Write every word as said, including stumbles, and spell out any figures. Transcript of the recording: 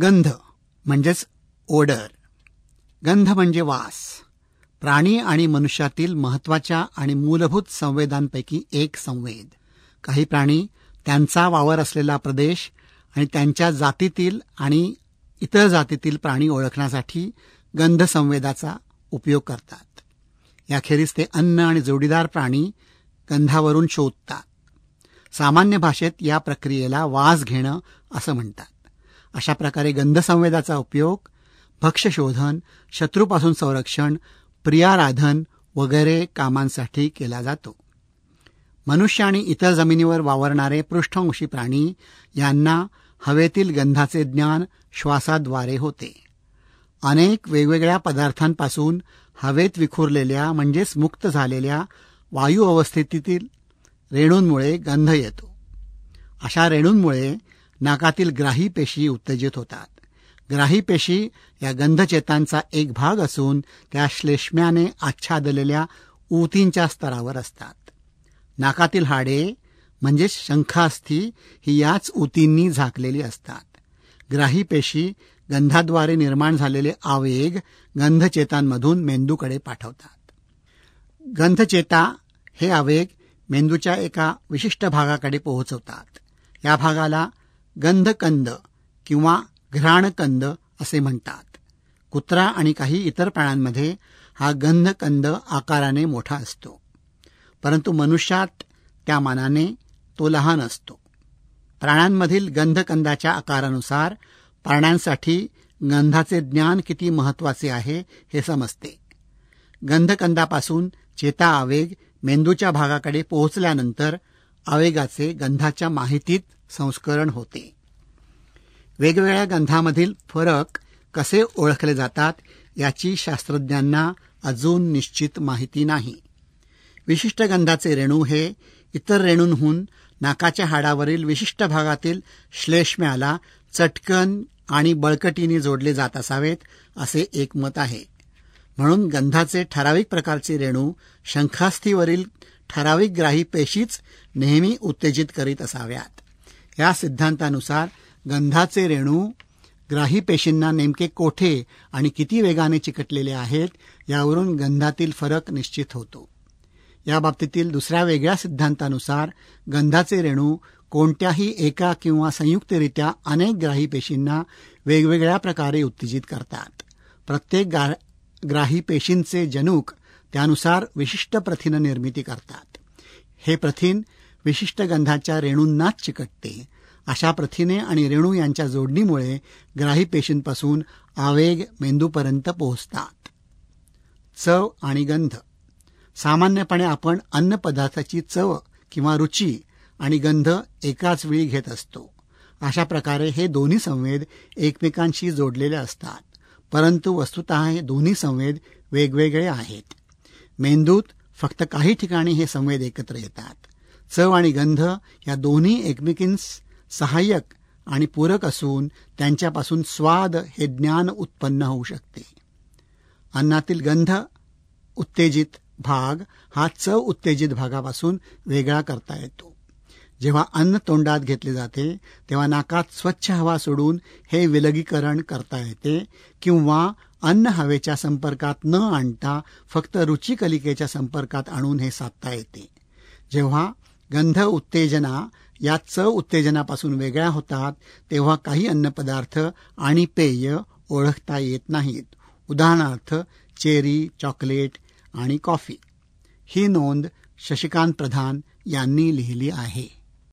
गंध म्हणजेच ओडर. गंध म्हणजे वास. प्राणी आणि मनुष्यातील महत्वाच्या आणि मूलभूत संवेदांपैकी एक संवेद. काही प्राणी त्यांचा वावर असलेला प्रदेश आणि त्यांच्या जातीतील आणि इतर जातीतील प्राणी ओळखण्यासाठी गंध संवेदाचा उपयोग करतात. याखेरीज ते अन्न आणि जोडीदार प्राणी गंधावरून शोधतात. सामान्य भाषेत या प्रक्रियेला वास घेणं असं म्हणतात. अशा प्रकारे गंध संवेदाचा उपयोग भक्ष्यशोधन, शत्रूपासून संरक्षण, प्रियाराधन वगैरे कामांसाठी केला जातो. मनुष्य आणि इतर जमिनीवर वावरणारे पृष्ठवंशी प्राणी यांना हवेतील गंधाचे ज्ञान श्वासाद्वारे होते. अनेक वेगवेगळ्या पदार्थांपासून हवेत विखुरलेल्या म्हणजेच मुक्त झालेल्या वायू अवस्थेतील रेणूंमुळे गंध येतो. अशा रेणूंमुळे नाकातील ग्राही पेशी उत्तेजित होतात. ग्राही पेशी या गंधचेतांचा एक भाग असून त्या श्लेष्म्याने आच्छादलेल्या ऊतींच्या स्तरावर असतात. नाकातील हाडे म्हणजे शंखास्थी ही याच ऊतींनी झाकलेली असतात. ग्राही पेशी गंधाद्वारे निर्माण झालेले आवेग गंधचेतांमधून मेंदूकडे पाठवतात. गंधचेता हे आवेग मेंदूच्या एका विशिष्ट भागाकडे पोहोचवतात. या भागाला गंधकंद किंवा घ्राणकंद असे म्हणतात. कुत्रा आणि काही इतर प्राण्यांमध्ये हा गंधकंद आकाराने मोठा असतो, परंतु मनुष्यात त्या मानाने तो लहान असतो. प्राण्यांमधील गंधकंदाच्या आकारानुसार प्राण्यांसाठी गंधाचे ज्ञान किती महत्वाचे आहे हे समजते. गंधकंदापासून चेता आवेग मेंदूच्या भागाकडे पोहोचल्यानंतर आवेगाचे गंधाच्या माहितीत संस्करण होते. वेगवेगळ्या गंधामधील फरक कसे ओळखले जातात याची शास्त्रज्ञांना अजून निश्चित माहिती नाही. विशिष्ट गंधाचे रेणू हे इतर रेणूंहून नाकाच्या हाडावरील विशिष्ट भागातील श्लेष्म्याला चटकन आणि बळकटीने जोडले जात असावेत असे एक मत आहे. म्हणून गंधाचे ठराविक प्रकारचे रेणू शंखास्थीवरील ठराविक ग्राही पेशीच नेहमी उत्तेजित करीत असाव्यात. या सिद्धांतानुसार गंधाचे रेणू ग्राही पेशींना नेमके कोठे आणि किती वेगाने चिकटलेले आहेत यावरून गंधातील फरक निश्चित होतो. या बाबतीतील दुसऱ्या वेगळ्या सिद्धांतानुसार गंधाचे रेणू कोणत्याही एका किंवा संयुक्तरित्या अनेक ग्राही पेशींना वेगवेगळ्या प्रकारे उत्तेजित करतात. प्रत्येक गा ग्राही पेशींचे जनुक त्यानुसार विशिष्ट प्रथिन निर्मिती करतात. हे प्रथिन विशिष्ट गंधाच्या रेणूंनाच चिकटते. अशा प्रथिने आणि रेणू यांच्या जोडणीमुळे ग्राही पेशींपासून आवेग मेंदूपर्यंत पोहोचतात. चव आणि गंध. सामान्यपणे आपण अन्न पदार्थाची चव किंवा रुची आणि गंध एकाच वेळी घेत असतो. अशा प्रकारे हे दोन्ही संवेद एकमेकांशी जोडलेले असतात, परंतु वस्तुतः हे दोन्ही संवेद वेगवेगळे आहेत. मेंदूत फक्त काही ठिकाणी हे संवेद एकत्र येतात. चव आणि गंध या दोन्ही एकमेकींस सहाय्यक आणि पूरक असून त्यांच्यापासून स्वाद हे ज्ञान उत्पन्न होऊ शकते. अन्नातील गंध उत्तेजित भाग हा चव उत्तेजित भागापासून वेगळा करता येतो. जेव्हा अन्न तोंडात घेतले जाते तेव्हा नाकात स्वच्छ हवा सोडून हे विलगीकरण करता येते किंवा अन्न हवेच्या संपर्कात न आणता फक्त रुचिकलिकेच्या संपर्कात आणून हे साधता येते. जेव्हा गंध उत्तेजना या चव उत्तेजनापासून वेगळ्या होतात तेव्हा काही अन्नपदार्थ आणि पेय ओळखता येत नाहीत. उदाहरणार्थ चेरी, चॉकलेट आणि कॉफी. ही नोंद शशिकांत प्रधान यांनी लिहिली आहे.